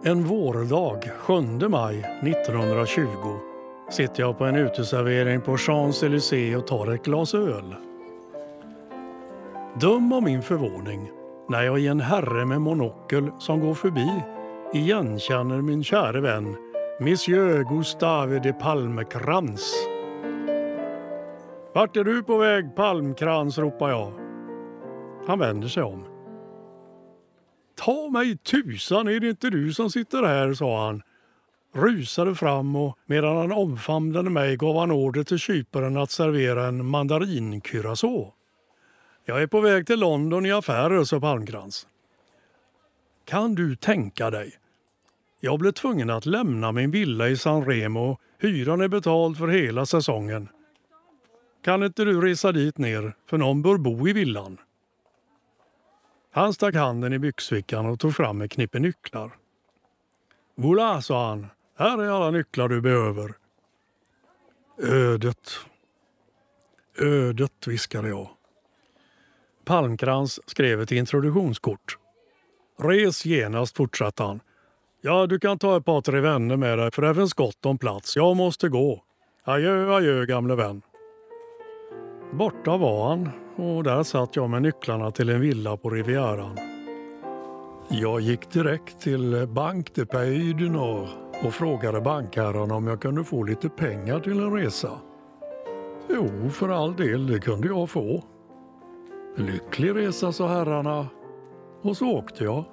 En vårdag, 7 maj 1920, sitter jag på en uteservering på Champs-Élysées och tar ett glas öl. Döm om min förvåning när jag i en herre med monokel som går förbi igenkänner min käre vän Monsieur Gustave de Palmecrans. Vart är du på väg, Palmkrans, ropar jag. Han vänder sig om. Ta mig tusan, är det inte du som sitter här, sa han. Rusade fram och medan han omfamnade mig gav han order till kyparen att servera en mandarin-curacao. Jag är på väg till London i affärer, sa Palmkrans. Kan du tänka dig? Jag blev tvungen att lämna min villa i San Remo. Hyran är betald för hela säsongen. Kan inte du resa dit ner, för någon bör bo i villan? Han stack handen i byxfickan och tog fram ett knippe nycklar. Voilà, sa han. Här är alla nycklar du behöver. Ödet, viskade jag. Palmkrans skrev ett introduktionskort. Res genast, fortsatte han. Ja, du kan ta ett par tre vänner med dig, för det finns gott om plats. Jag måste gå. Adjö, gamle vän. Borta var han och där satt jag med nycklarna till en villa på Rivieran. Jag gick direkt till Banque de Pays du Nord och frågade bankherren om jag kunde få lite pengar till en resa. Jo, för all del, det kunde jag få. Lycklig resa, sa herrarna. Och så åkte jag.